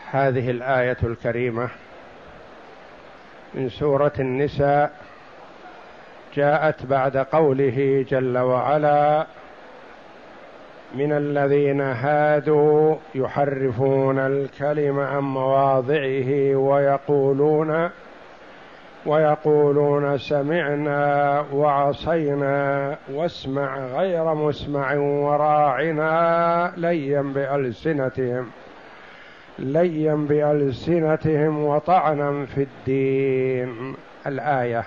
هذه الآية الكريمة من سورة النساء جاءت بعد قوله جل وعلا: من الذين هادوا يحرفون الكلم عن مواضعه ويقولون سمعنا وعصينا واسمع غير مسمع وراعنا ليا بألسنتهم وطعنا في الدين. الآية.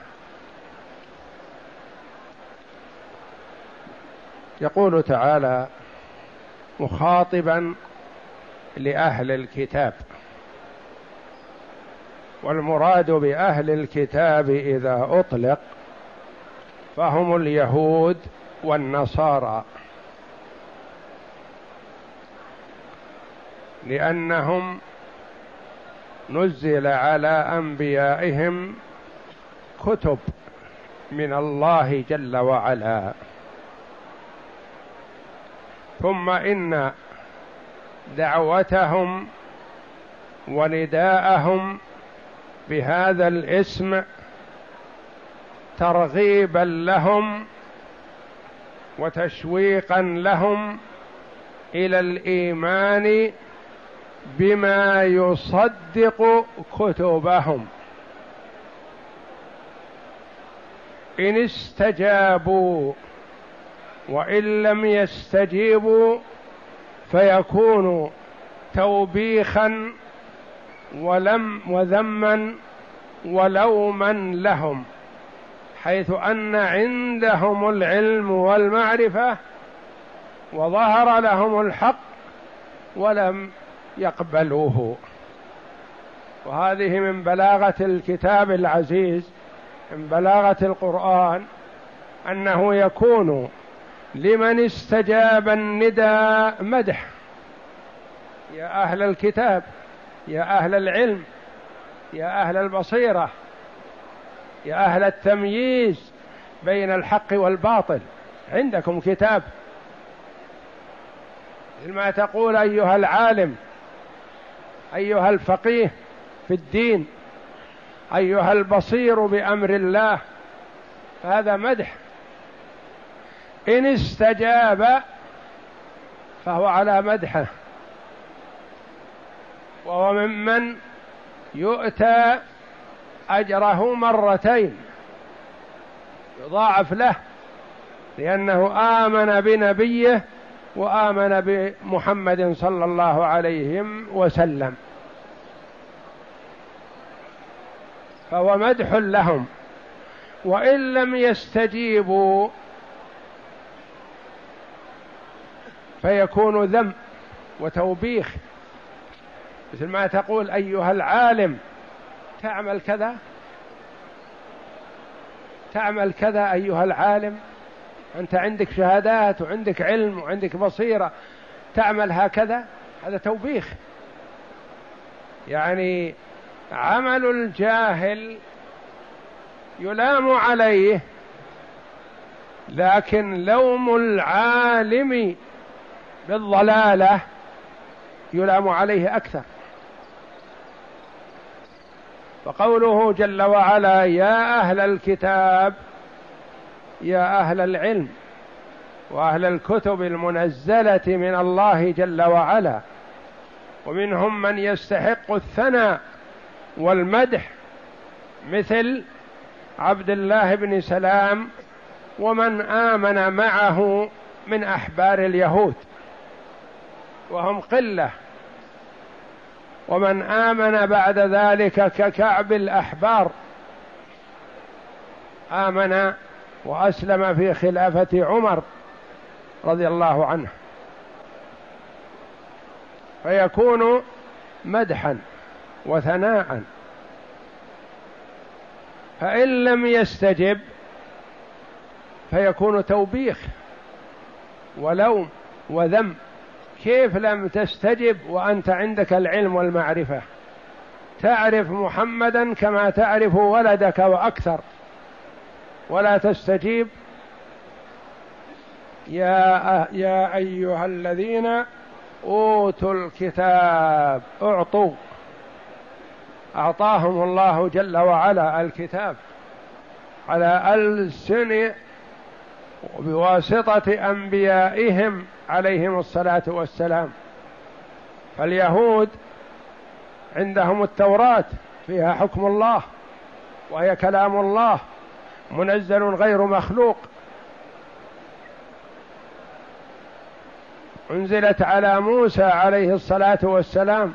يقول تعالى مخاطبا لأهل الكتاب، والمراد بأهل الكتاب إذا أطلق فهم اليهود والنصارى، لأنهم نزل على أنبيائهم كتب من الله جل وعلا، ثم إن دعوتهم ونداءهم بهذا الاسم ترغيبا لهم وتشويقا لهم إلى الإيمان بما يصدق كتبهم. إن استجابوا، وإن لم يستجيبوا فيكون توبيخا وذما ولوما لهم، حيث أن عندهم العلم والمعرفة وظهر لهم الحق ولم يقبلوه. وهذه من بلاغة الكتاب العزيز، من بلاغة القرآن، أنه يكون لمن استجاب النداء مدح: يا أهل الكتاب، يا أهل العلم، يا أهل البصيرة، يا أهل التمييز بين الحق والباطل، عندكم كتاب. مثل ما تقول أيها العالم، أيها الفقيه في الدين، أيها البصير بأمر الله، فهذا مدح. إن استجاب فهو على مدحه، وهو ممن يؤتى أجره مرتين، يضاعف له، لأنه آمن بنبيه وآمن بمحمد صلى الله عليه وسلم، فهو مدح لهم. وإن لم يستجيبوا فيكون ذم وتوبيخ، مثل ما تقول أيها العالم تعمل كذا، تعمل كذا أيها العالم، أنت عندك شهادات وعندك علم وعندك بصيرة، تعمل هكذا، هذا توبيخ. يعني عمل الجاهل يلام عليه، لكن لوم العالم بالضلالة يلام عليه أكثر. فقوله جل وعلا: يا أهل الكتاب، يا أهل العلم وأهل الكتب المنزلة من الله جل وعلا، ومنهم من يستحق الثناء والمدح مثل عبد الله بن سلام ومن آمن معه من أحبار اليهود، وهم قلة، ومن آمن بعد ذلك ككعب الأحبار، آمن وأسلم في خلافة عمر رضي الله عنه، فيكون مدحا وثناء. فإن لم يستجب فيكون توبيخ ولوم وذم. كيف لم تستجب وأنت عندك العلم والمعرفة، تعرف محمدا كما تعرف ولدك وأكثر، ولا تستجيب؟ يا أيها الذين أوتوا الكتاب، أعطوا أعطاهم الله جل وعلا الكتاب على ألسن بواسطة أنبيائهم عليهم الصلاة والسلام. فاليهود عندهم التوراة فيها حكم الله، وهي كلام الله منزل غير مخلوق، أنزلت على موسى عليه الصلاة والسلام.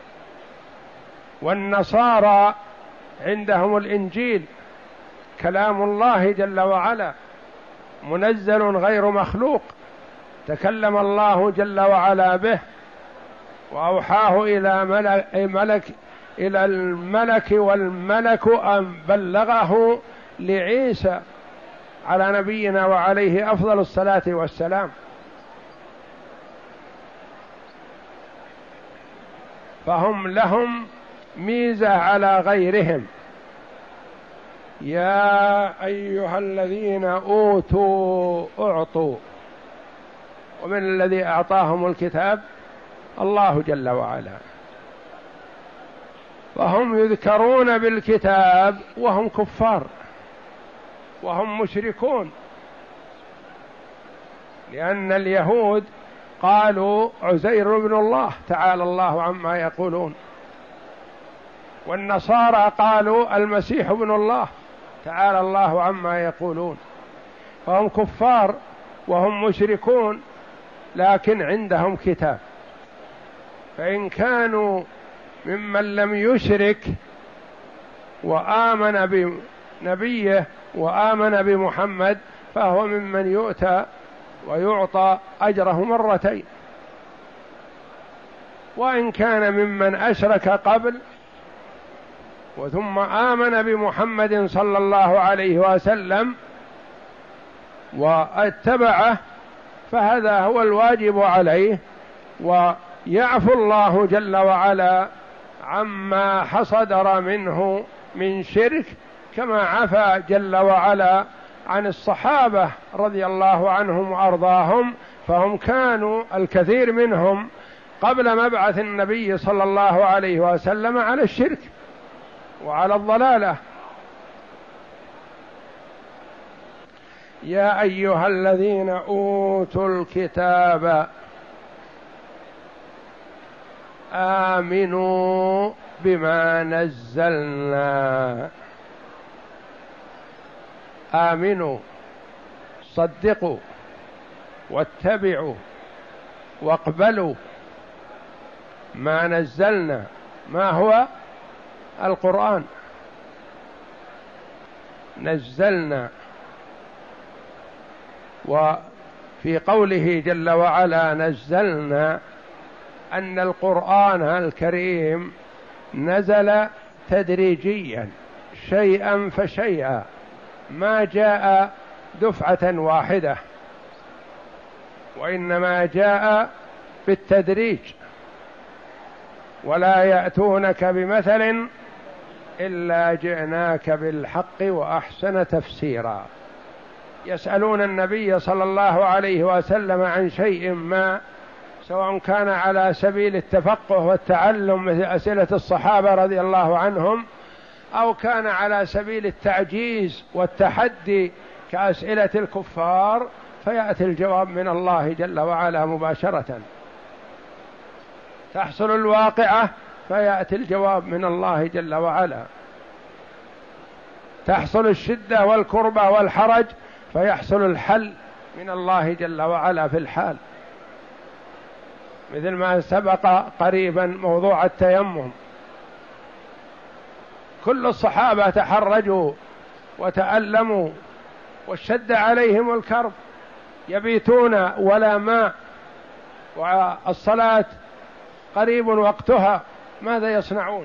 والنصارى عندهم الإنجيل كلام الله جل وعلا منزل غير مخلوق، تكلم الله جل وعلا به وأوحاه إلى الملك والملك أن بلغه لعيسى على نبينا وعليه أفضل الصلاة والسلام. فهم لهم ميزة على غيرهم. يا أيها الذين أوتوا أعطوا، ومن الذي أعطاهم الكتاب؟ الله جل وعلا. فهم يذكرون بالكتاب وهم كفار وهم مشركون، لأن اليهود قالوا عزير ابن الله تعالى الله عما يقولون، والنصارى قالوا المسيح ابن الله تعالى الله عما يقولون. فهم كفار وهم مشركون لكن عندهم كتاب. فإن كانوا ممن لم يشرك وآمن بنبيه وآمن بمحمد فهو ممن يؤتى ويعطى أجره مرتين. وإن كان ممن أشرك قبل وثم آمن بمحمد صلى الله عليه وسلم واتبعه فهذا هو الواجب عليه، ويعفو الله جل وعلا عما حصدر منه من شرك، كما عفا جل وعلا عن الصحابة رضي الله عنهم وأرضاهم. فهم كانوا الكثير منهم قبل مبعث النبي صلى الله عليه وسلم على الشرك وعلى الضلالة. يا أيها الذين أوتوا الكتاب آمنوا بما نزلنا. آمنوا، صدقوا واتبعوا واقبلوا ما نزلنا. ما هو؟ القرآن. نزلنا. وفي قوله جل وعلا نزلنا أن القرآن الكريم نزل تدريجيا شيئا فشيئا، ما جاء دفعة واحدة، وإنما جاء بالتدريج. ولا يأتونك بمثل إلا جئناك بالحق وأحسن تفسيرا. يسألون النبي صلى الله عليه وسلم عن شيء ما، سواء كان على سبيل التفقه والتعلم مثل أسئلة الصحابة رضي الله عنهم، أو كان على سبيل التعجيز والتحدي كأسئلة الكفار، فيأتي الجواب من الله جل وعلا مباشرة. تحصل الواقعة فيأتي الجواب من الله جل وعلا. تحصل الشدة والكربة والحرج فيحصل الحل من الله جل وعلا في الحال، مثل ما سبق قريبا موضوع التيمم. كل الصحابة تحرجوا وتألموا واشتد عليهم الكرب، يبيتون ولا ماء والصلاة قريب وقتها، ماذا يصنعون؟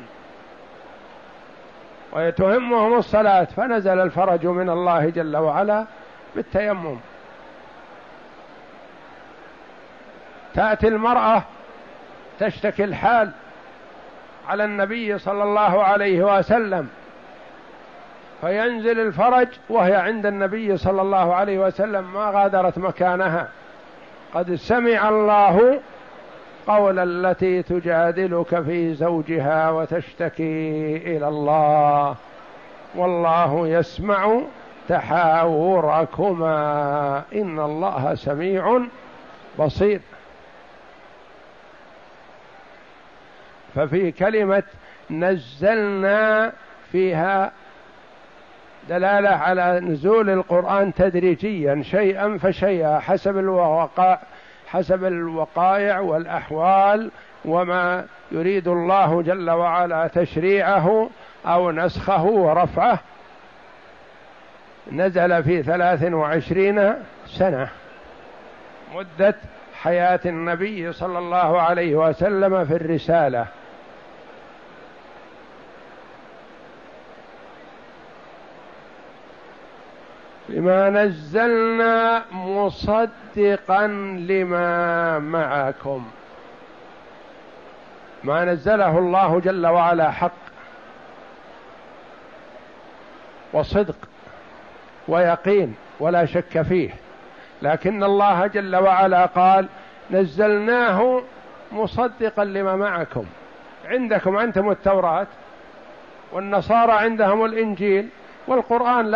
ويتهمهم الصلاة، فنزل الفرج من الله جل وعلا بالتيمم. تأتي المرأة تشتكي الحال على النبي صلى الله عليه وسلم، فينزل الفرج وهي عند النبي صلى الله عليه وسلم ما غادرت مكانها. قد سمع الله قول التي تجادلك في زوجها وتشتكي إلى الله والله يسمع تحاوركما إن الله سميع بصير. ففي كلمة نزلنا فيها دلالة على نزول القرآن تدريجيا شيئا فشيئا حسب الوقائع والأحوال وما يريد الله جل وعلا تشريعه أو نسخه ورفعه. نزل في 23 سنة مدة حياة النبي صلى الله عليه وسلم في الرسالة. بما نزلنا مصدقا لما معكم. ما نزله الله جل وعلا حق وصدق ويقين ولا شك فيه، لكن الله جل وعلا قال نزلناه مصدقا لما معكم. عندكم أنتم التوراة والنصارى عندهم الإنجيل، والقرآن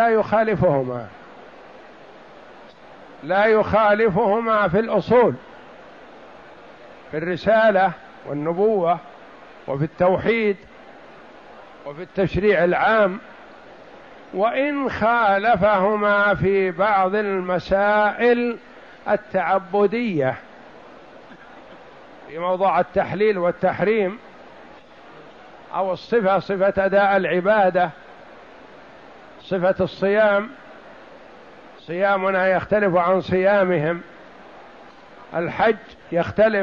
لا يخالفهما في الأصول، في الرسالة والنبوة وفي التوحيد وفي التشريع العام، وإن خالفهما في بعض المسائل التعبدية في موضوع التحليل والتحريم أو صفة أداء العبادة، صفة الصيام، صيامنا يختلف عن صيامهم، الحج يختلف،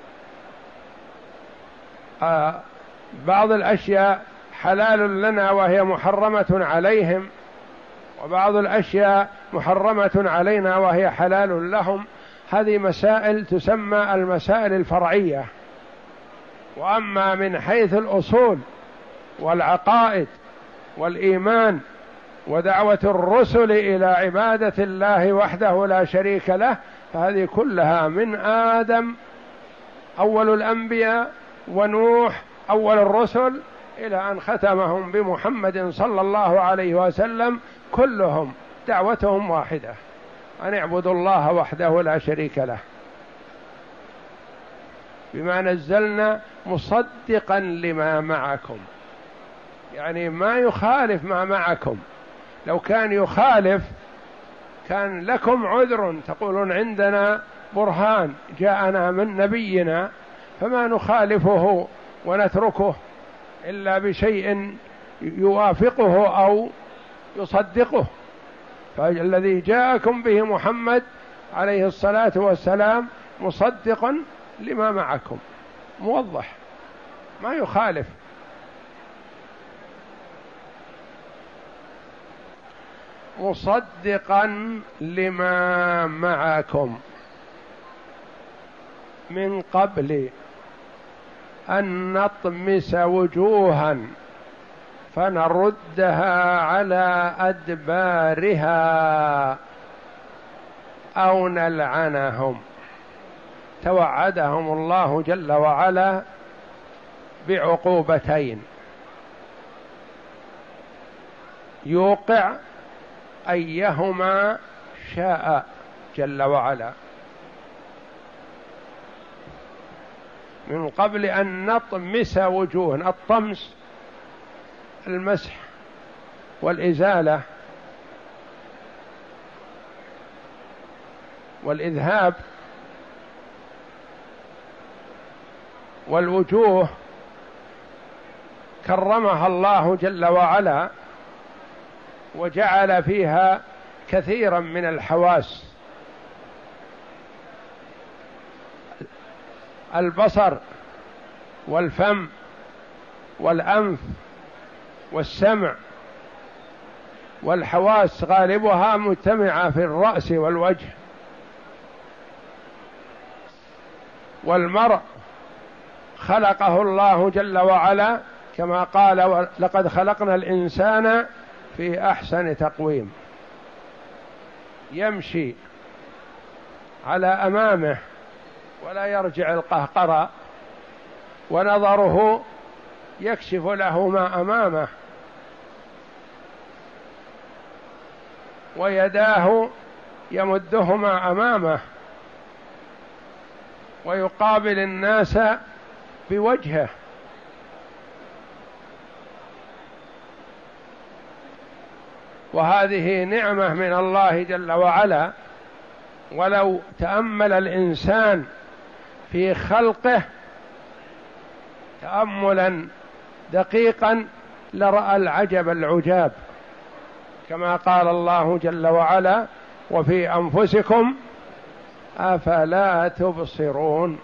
بعض الأشياء حلال لنا وهي محرمة عليهم، وبعض الأشياء محرمة علينا وهي حلال لهم. هذه مسائل تسمى المسائل الفرعية. وأما من حيث الأصول والعقائد والإيمان ودعوة الرسل إلى عبادة الله وحده لا شريك له، فهذه كلها من آدم أول الأنبياء ونوح أول الرسل إلى أن ختمهم بمحمد صلى الله عليه وسلم، كلهم دعوتهم واحدة، أن اعبدوا الله وحده لا شريك له. بما نزلنا مصدقا لما معكم، يعني ما يخالف ما معكم. لو كان يخالف كان لكم عذر، تقولون عندنا برهان جاءنا من نبينا فما نخالفه ونتركه إلا بشيء يوافقه أو يصدقه. فالذي جاءكم به محمد عليه الصلاة والسلام مصدقا لما معكم، موضح ما يخالف. مصدقا لما معكم من قبل أن نطمس وجوها فنردها على أدبارها أو نلعنهم. توعدهم الله جل وعلا بعقوبتين يوقع أيهما شاء جل وعلا. من قبل أن نطمس وجوه، الطمس المسح والإزالة والإذهاب، والوجوه كرمها الله جل وعلا وجعل فيها كثيرا من الحواس: البصر والفم والأنف والسمع، والحواس غالبها مجتمعة في الرأس والوجه. والمرء خلقه الله جل وعلا كما قال: لقد خلقنا الإنسان في أحسن تقويم. يمشي على أمامه ولا يرجع القهقرة، ونظره يكشف له ما أمامه، ويداه يمدهما أمامه، ويقابل الناس بوجهه. وهذه نعمة من الله جل وعلا، ولو تأمل الإنسان في خلقه تأملا دقيقا لرأى العجب العجاب، كما قال الله جل وعلا: وفي أنفسكم أفلا تبصرون.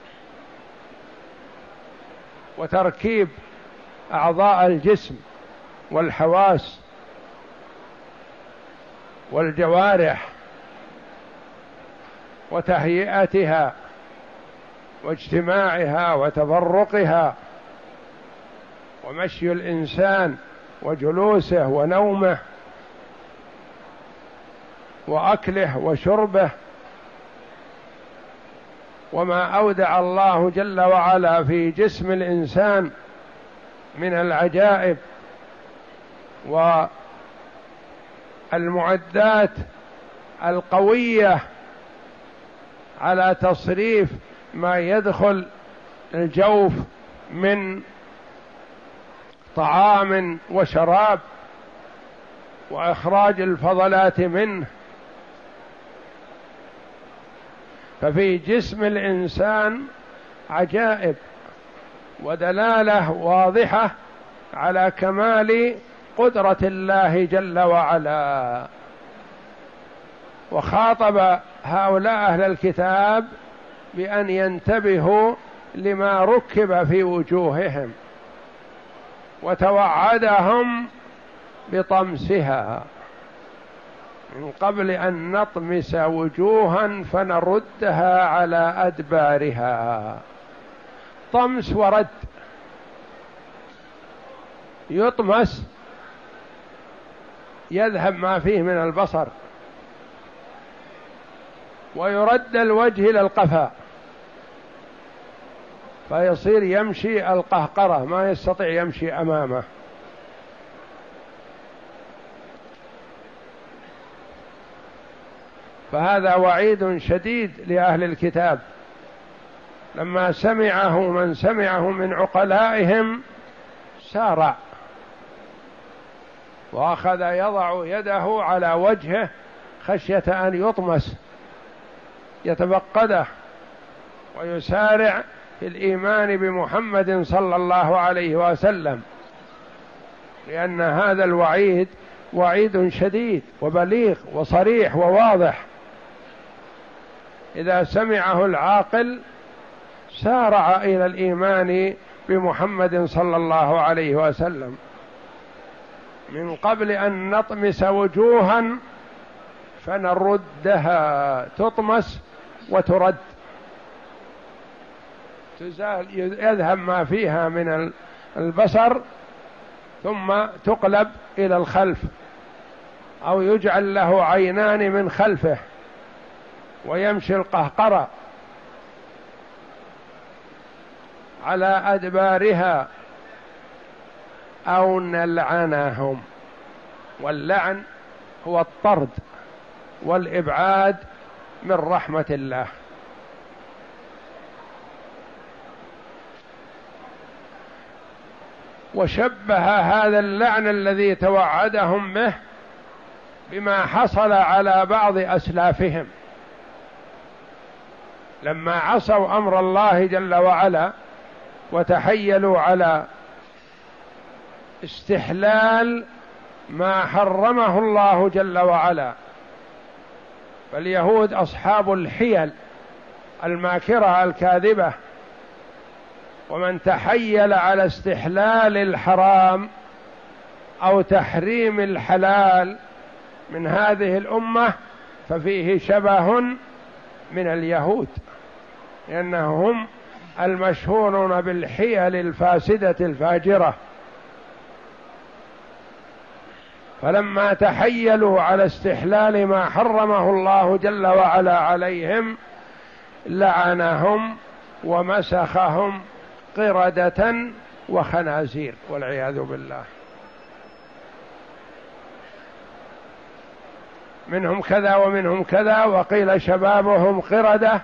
وتركيب أعضاء الجسم والحواس والجوارح وتهيئتها واجتماعها وتفرقها، ومشي الإنسان وجلوسه ونومه وأكله وشربه، وما أودع الله جل وعلا في جسم الإنسان من العجائب والمعدات القوية على تصريف ما يدخل الجوف من طعام وشراب، وإخراج الفضلات منه. ففي جسم الإنسان عجائب ودلالة واضحة على كمال قدرة الله جل وعلا. وخاطب هؤلاء أهل الكتاب بأن ينتبهوا لما ركب في وجوههم، وتوعدهم بطمسها من قبل أن نطمس وجوها فنردها على أدبارها. طمس ورد، يطمس يذهب ما فيه من البصر، ويرد الوجه إلى القفا فيصير يمشي القهقرة، ما يستطيع يمشي أمامه. فهذا وعيد شديد لأهل الكتاب، لما سمعه من سمعه من عقلائهم سارع وأخذ يضع يده على وجهه خشية أن يطمس، يتفقده ويسارع في الإيمان بمحمد صلى الله عليه وسلم، لأن هذا الوعيد وعيد شديد وبليغ وصريح وواضح. إذا سمعه العاقل سارع إلى الإيمان بمحمد صلى الله عليه وسلم، من قبل أن نطمس وجوها فنردها، تطمس وترد، تزال يذهب ما فيها من البصر ثم تقلب إلى الخلف، أو يجعل له عينان من خلفه ويمشي القهقرة على أدبارها، أو نلعنهم. واللعن هو الطرد والإبعاد من رحمة الله. وشبه هذا اللعن الذي توعدهم به بما حصل على بعض أسلافهم لما عصوا أمر الله جل وعلا وتحيلوا على استحلال ما حرمه الله جل وعلا. فاليهود أصحاب الحيل الماكرة الكاذبة، ومن تحيل على استحلال الحرام أو تحريم الحلال من هذه الأمة ففيه شبه من اليهود، لأنهم المشهورون بالحيل الفاسدة الفاجرة. فلما تحيلوا على استحلال ما حرمه الله جل وعلا عليهم لعنهم ومسخهم قردة وخنازير والعياذ بالله. منهم كذا ومنهم كذا، وقيل شبابهم قردة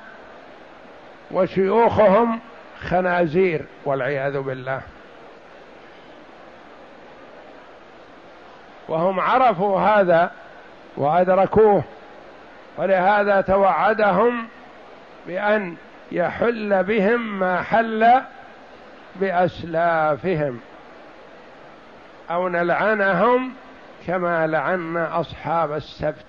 وشيوخهم خنازير والعياذ بالله. وهم عرفوا هذا وأدركوه، ولهذا توعدهم بأن يحل بهم ما حل بأسلافهم، أو نلعنهم كما لعنا أصحاب السبت.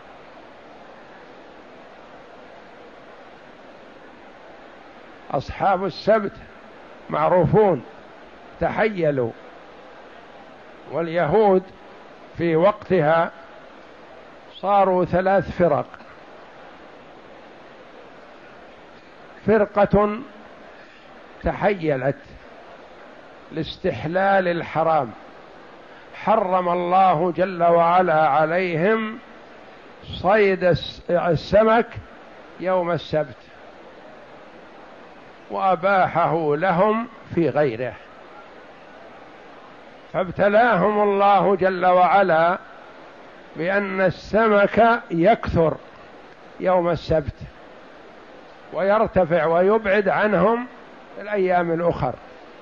أصحاب السبت معروفون، تحيلوا. واليهود في وقتها صاروا 3 فرق: فرقة تحيلت لاستحلال الحرام، حرم الله جل وعلا عليهم صيد السمك يوم السبت، وأباحه لهم في غيره، فابتلاهم الله جل وعلا بأن السمك يكثر يوم السبت ويرتفع ويبعد عنهم في الأيام الأخر،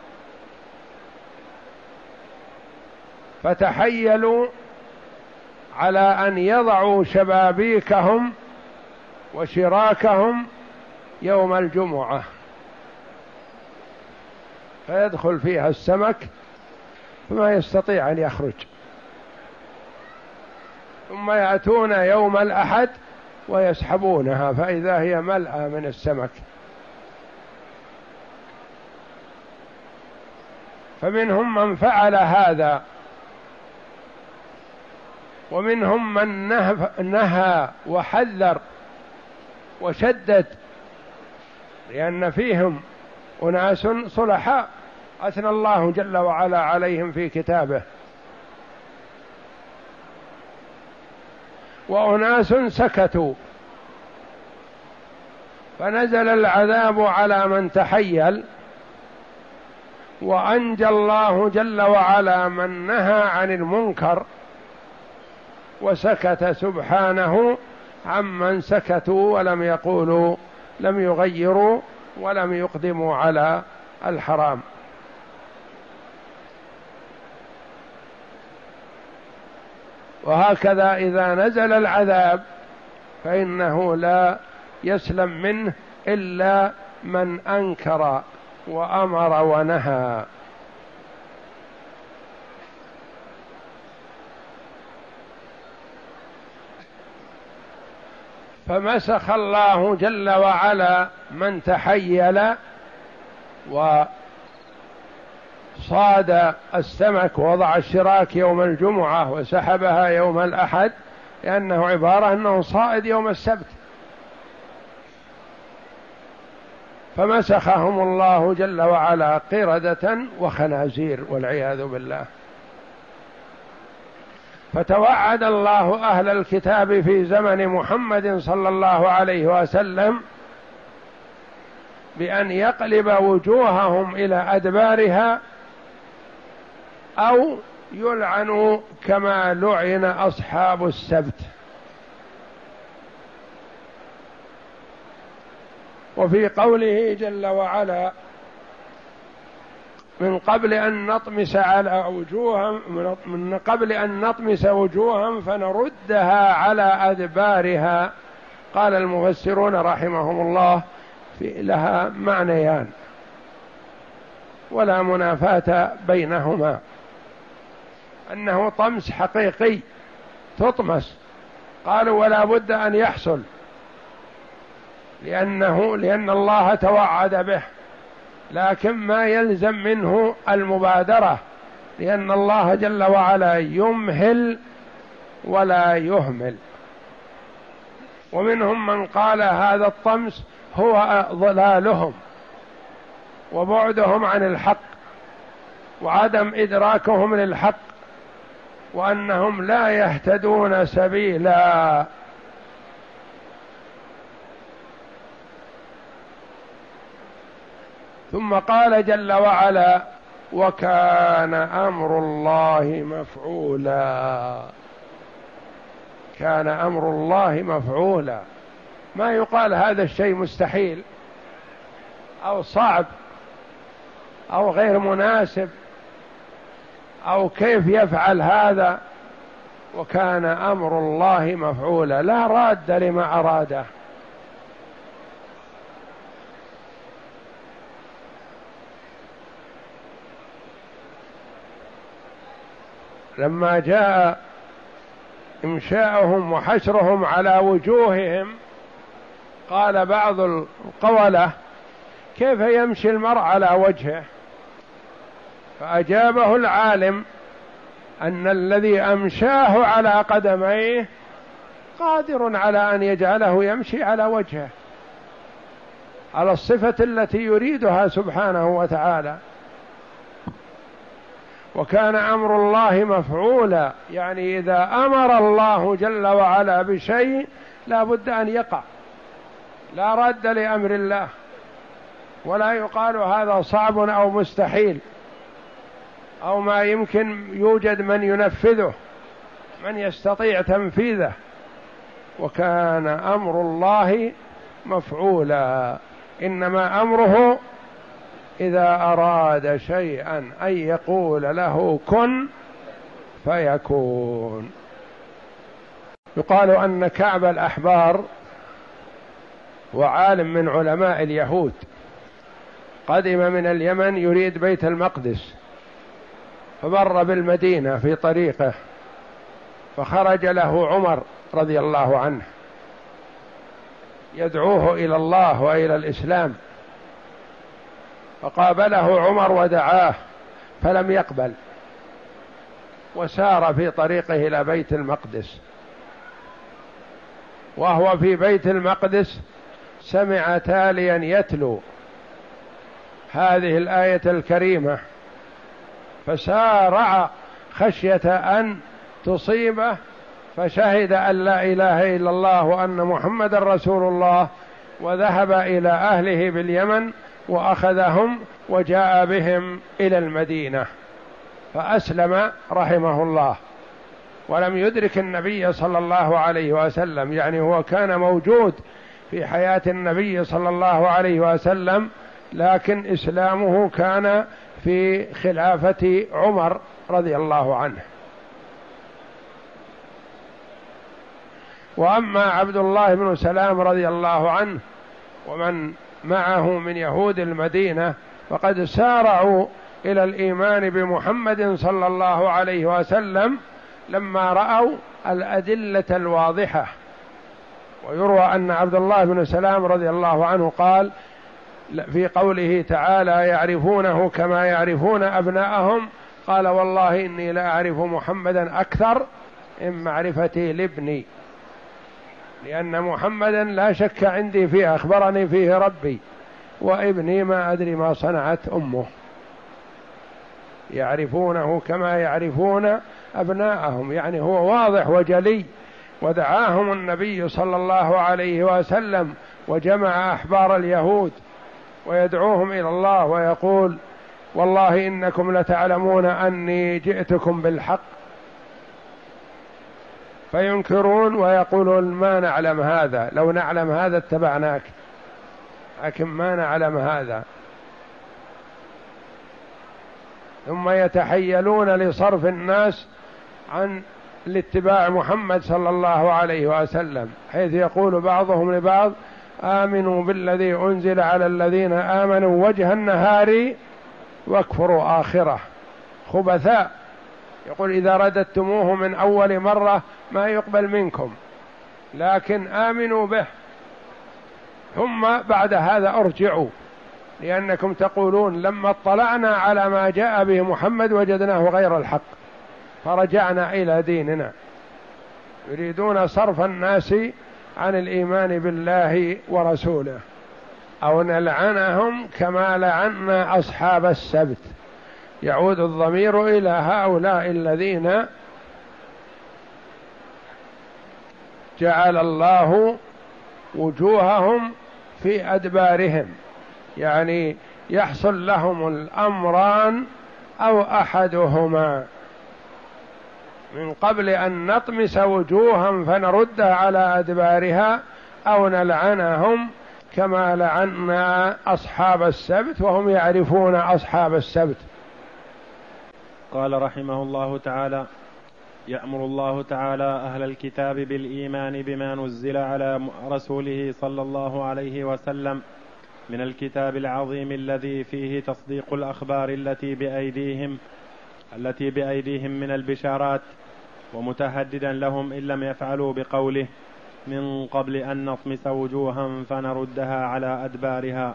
فتحيلوا على أن يضعوا شبابيكهم وشراكهم يوم الجمعة، فيدخل فيها السمك فما يستطيع أن يخرج، ثم يأتون يوم الأحد ويسحبونها فإذا هي ملأى من السمك. فمنهم من فعل هذا، ومنهم من نهى وحذر وشدد، لأن فيهم أناس صلحاء أثنى الله جل وعلا عليهم في كتابه، وأناس سكتوا، فنزل العذاب على من تحيل، وأنجى الله جل وعلا من نهى عن المنكر، وسكت سبحانه عمن سكتوا ولم يقولوا، لم يغيروا ولم يقدموا على الحرام. وهكذا إذا نزل العذاب فإنه لا يسلم منه إلا من أنكر وأمر ونهى. فمسخ الله جل وعلا من تحيل وصاد السمك ووضع الشراك يوم الجمعة وسحبها يوم الأحد، لأنه عبارة أنه صائد يوم السبت، فمسخهم الله جل وعلا قردة وخنازير والعياذ بالله. فتوعد الله أهل الكتاب في زمن محمد صلى الله عليه وسلم بأن يقلب وجوههم إلى أدبارها، أو يلعنوا كما لعن أصحاب السبت. وفي قوله جل وعلا: من قبل أن نطمس على وجوههم، من قبل أن نطمس وجوههم فنردها على أدبارها. قال المفسرون رحمهم الله لها معنيان ولا منافاة بينهما: أنه طمس حقيقي تطمس، قالوا ولا بد أن يحصل لأن الله توعد به، لكن ما يلزم منه المبادرة، لأن الله جل وعلا يمهل ولا يهمل. ومنهم من قال هذا الطمس هو ضلالهم وبعدهم عن الحق وعدم إدراكهم للحق، وأنهم لا يهتدون سبيلا. ثم قال جل وعلا: وكان أمر الله مفعولا. كان أمر الله مفعولا، ما يقال هذا الشيء مستحيل أو صعب أو غير مناسب أو كيف يفعل هذا. وكان أمر الله مفعولا، لا راد لما أراده. لما جاء إمشاؤهم وحشرهم على وجوههم قال بعض القولة: كيف يمشي المرء على وجهه؟ فأجابه العالم أن الذي أمشاه على قدميه قادر على أن يجعله يمشي على وجهه، على الصفة التي يريدها سبحانه وتعالى. وكان أمر الله مفعولا، يعني إذا أمر الله جل وعلا بشيء لا بد أن يقع، لا رد لأمر الله، ولا يقال هذا صعب أو مستحيل أو ما يمكن يوجد من ينفذه، من يستطيع تنفيذه. وكان أمر الله مفعولا، إنما أمره إذا أراد شيئا أن يقول له كن فيكون. يقال أن كعب الأحبار وعالم من علماء اليهود قدم من اليمن يريد بيت المقدس، فمر بالمدينة في طريقه، فخرج له عمر رضي الله عنه يدعوه إلى الله وإلى الإسلام، فقابله عمر ودعاه فلم يقبل، وسار في طريقه إلى بيت المقدس. وهو في بيت المقدس سمع تاليا يتلو هذه الآية الكريمة، فسارع خشية أن تصيبه، فشهد أن لا إله إلا الله وأن محمد رسول الله، وذهب إلى أهله باليمن وأخذهم وجاء بهم إلى المدينة، فأسلم رحمه الله، ولم يدرك النبي صلى الله عليه وسلم، يعني هو كان موجود في حياة النبي صلى الله عليه وسلم، لكن إسلامه كان في خلافة عمر رضي الله عنه. وأما عبد الله بن سلام رضي الله عنه ومن معه من يهود المدينة فقد سارعوا إلى الإيمان بمحمد صلى الله عليه وسلم لما رأوا الأدلة الواضحة. ويروى أن عبد الله بن سلام رضي الله عنه قال في قوله تعالى: يعرفونه كما يعرفون أبناءهم، قال: والله إني لا أعرف محمدا أكثر من معرفتي لابني، لأن محمدا لا شك عندي فيه، أخبرني فيه ربي، وابني ما أدري ما صنعت أمه. يعرفونه كما يعرفون أبناءهم، يعني هو واضح وجلي. ودعاهم النبي صلى الله عليه وسلم وجمع أحبار اليهود ويدعوهم إلى الله ويقول: والله إنكم لتعلمون أني جئتكم بالحق، فينكرون ويقولون: ما نعلم هذا، لو نعلم هذا اتبعناك، لكن ما نعلم هذا. ثم يتحيلون لصرف الناس عن الاتباع محمد صلى الله عليه وسلم، حيث يقول بعضهم لبعض: آمنوا بالذي أنزل على الذين آمنوا وجه النهار واكفروا آخره. خبثاء، يقول: إذا رددتموه من أول مرة ما يقبل منكم، لكن آمنوا به، ثم بعد هذا أرجعوا، لأنكم تقولون لما اطلعنا على ما جاء به محمد وجدناه غير الحق فرجعنا إلى ديننا. يريدون صرف الناس عن الإيمان بالله ورسوله، أو نلعنهم كما لعنا أصحاب السبت. يعود الضمير إلى هؤلاء الذين جعل الله وجوههم في أدبارهم، يعني يحصل لهم الأمران أو أحدهما، من قبل أن نطمس وجوها فنردها على أدبارها، أو نلعنهم كما لعنا أصحاب السبت وهم يعرفون أصحاب السبت. قال رحمه الله تعالى: يأمر الله تعالى أهل الكتاب بالإيمان بما نزل على رسوله صلى الله عليه وسلم من الكتاب العظيم الذي فيه تصديق الأخبار التي بأيديهم من البشارات، ومتهددا لهم إن لم يفعلوا بقوله: من قبل أن نطمس وجوها فنردها على أدبارها.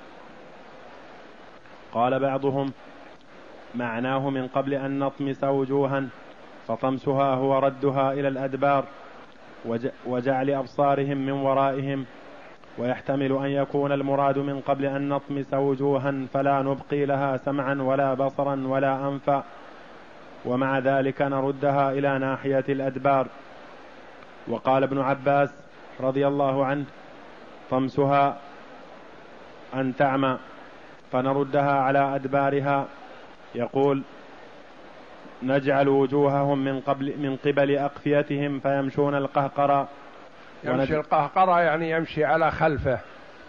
قال بعضهم: معناه من قبل أن نطمس وجوها، فطمسها هو ردها إلى الأدبار وجعل أبصارهم من ورائهم، ويحتمل أن يكون المراد من قبل أن نطمس وجوها فلا نبقي لها سمعا ولا بصرا ولا أنفا، ومع ذلك نردها إلى ناحية الأدبار. وقال ابن عباس رضي الله عنه: طمسها أن تعمى فنردها على أدبارها. يقول: نجعل وجوههم من قبل أقفيتهم فيمشون القهقرة. يمشي القهقرة يعني يمشي على خلفه.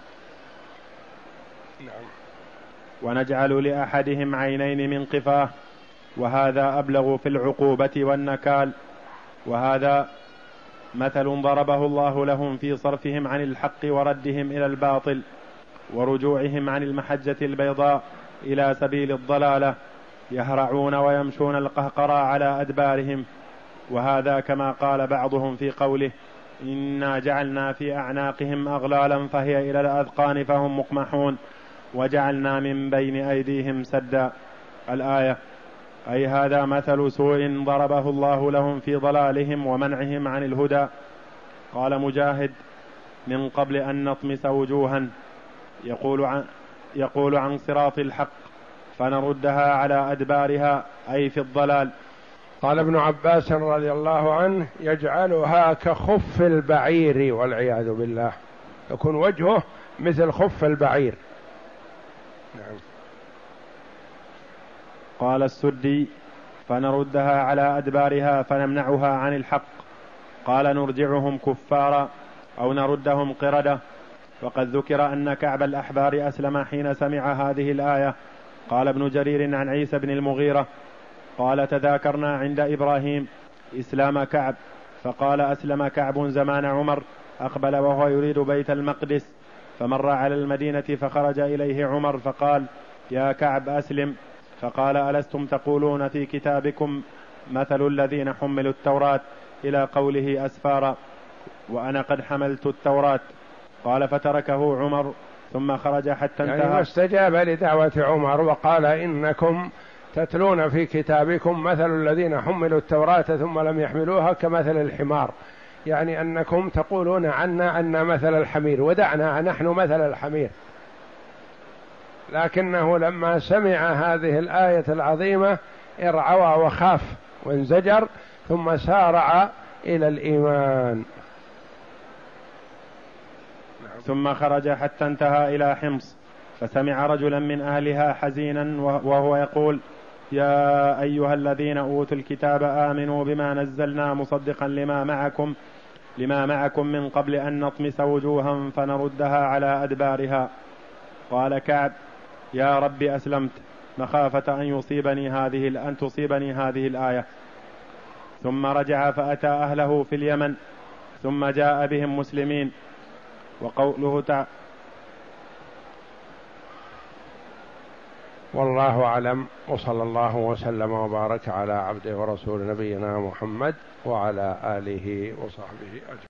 نعم. ونجعل لأحدهم عينين من قفاه، وهذا أبلغ في العقوبة والنكال. وهذا مثل ضربه الله لهم في صرفهم عن الحق وردهم إلى الباطل، ورجوعهم عن المحجة البيضاء إلى سبيل الضلالة، يهرعون ويمشون القهقرى على أدبارهم. وهذا كما قال بعضهم في قوله: إنا جعلنا في أعناقهم أغلالا فهي إلى الأذقان فهم مقمحون، وجعلنا من بين أيديهم سدا. الآية. أي هذا مثل سوء ضربه الله لهم في ضلالهم ومنعهم عن الهدى. قال مجاهد: من قبل أن نطمس وجوها، يقول عن صراط الحق فنردها على أدبارها، أي في الضلال. قال ابن عباس رضي الله عنه: يجعلها كخف البعير والعياذ بالله، يكون وجهه مثل خف البعير. نعم. قال السدي: فنردها على أدبارها فنمنعها عن الحق. قال: نرجعهم كفارا أو نردهم قردة. وقد ذكر أن كعب الأحبار أسلم حين سمع هذه الآية. قال ابن جرير عن عيسى بن المغيرة قال: تذاكرنا عند إبراهيم إسلام كعب، فقال: أسلم كعب زمان عمر، أقبل وهو يريد بيت المقدس، فمر على المدينة فخرج إليه عمر فقال: يا كعب أسلم. فقال: ألستم تقولون في كتابكم مثل الذين حملوا التوراة إلى قوله أسفارا، وأنا قد حملت التوراة. قال: فتركه عمر ثم خرج حتى انتهى. يعني استجاب لدعوة عمر وقال: إنكم تتلون في كتابكم مثل الذين حملوا التوراة ثم لم يحملوها كمثل الحمار، يعني أنكم تقولون عنا أن مثل الحمير، ودعنا نحن مثل الحمير. لكنه لما سمع هذه الآية العظيمة ارعوى وخاف وانزجر، ثم سارع إلى الإيمان. ثم خرج حتى انتهى إلى حمص، فسمع رجلا من أهلها حزينا وهو يقول: يا أيها الذين أوتوا الكتاب آمنوا بما نزلنا مصدقا لما معكم من قبل أن نطمس وجوها فنردها على أدبارها. قال كعب: يا رب أسلمت مخافة أن تصيبني هذه الآية. ثم رجع فأتى أهله في اليمن، ثم جاء بهم مسلمين. وقوله تعالى: والله أعلم، وصلى الله وسلم وبارك على عبده ورسول نبينا محمد وعلى آله وصحبه أجمعين.